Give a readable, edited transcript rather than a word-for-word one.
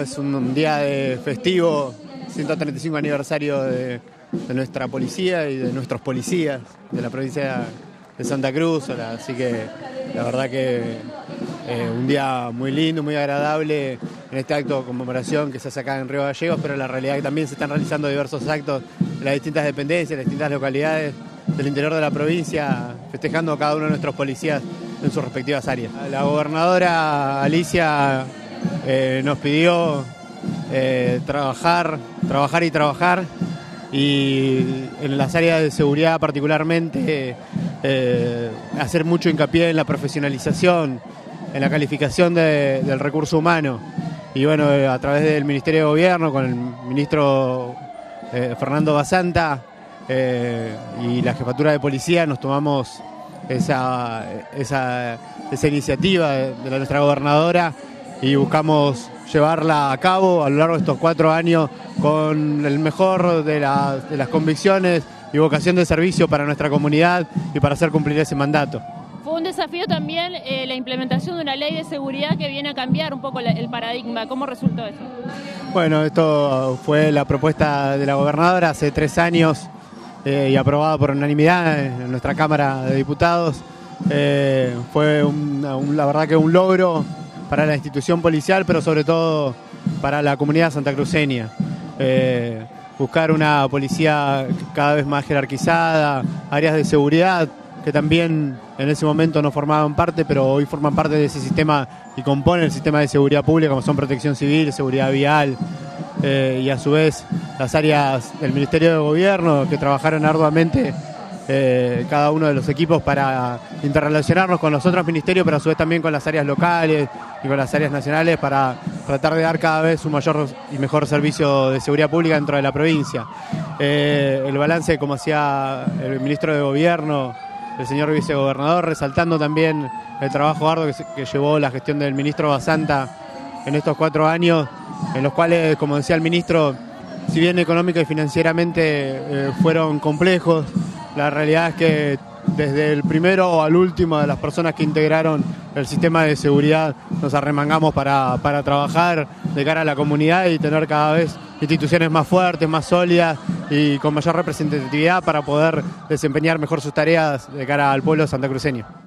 Es un día de festivo, 135 aniversario de nuestra policía y de nuestros policías de la provincia de Santa Cruz, así que la verdad que un día muy lindo, muy agradable en este acto de conmemoración que se hace acá en Río Gallegos, pero la realidad es que también se están realizando diversos actos en las distintas dependencias, en las distintas localidades del interior de la provincia, festejando a cada uno de nuestros policías en sus respectivas áreas. La gobernadora Alicia nos pidió trabajar y en las áreas de seguridad particularmente hacer mucho hincapié en la profesionalización, en la calificación del recurso humano. Y bueno, a través del Ministerio de Gobierno, con el ministro Fernando Basanta y la Jefatura de Policía, nos tomamos esa iniciativa de nuestra gobernadora y buscamos llevarla a cabo a lo largo de estos 4 años con el mejor de las convicciones y vocación de servicio para nuestra comunidad y para hacer cumplir ese mandato. Fue un desafío también la implementación de una ley de seguridad que viene a cambiar un poco el paradigma. ¿Cómo resultó eso? Bueno, esto fue la propuesta de la gobernadora hace 3 años y aprobada por unanimidad en nuestra Cámara de Diputados. Fue la verdad que un logro para la institución policial, pero sobre todo para la comunidad santacruceña. Buscar una policía cada vez más jerarquizada, áreas de seguridad que también en ese momento no formaban parte, pero hoy forman parte de ese sistema y componen el sistema de seguridad pública, como son protección civil, seguridad vial, y a su vez las áreas del Ministerio de Gobierno que trabajaron arduamente cada uno de los equipos para interrelacionarnos con los otros ministerios, pero a su vez también con las áreas locales y con las áreas nacionales para tratar de dar cada vez un mayor y mejor servicio de seguridad pública dentro de la provincia. El balance, como hacía el ministro de Gobierno, el señor vicegobernador, resaltando también el trabajo arduo que llevó la gestión del ministro Basanta en estos 4 años, en los cuales, como decía el ministro, si bien económica y financieramente fueron complejos, la realidad es que desde el primero al último de las personas que integraron el sistema de seguridad nos arremangamos para trabajar de cara a la comunidad y tener cada vez instituciones más fuertes, más sólidas y con mayor representatividad para poder desempeñar mejor sus tareas de cara al pueblo santacruceño.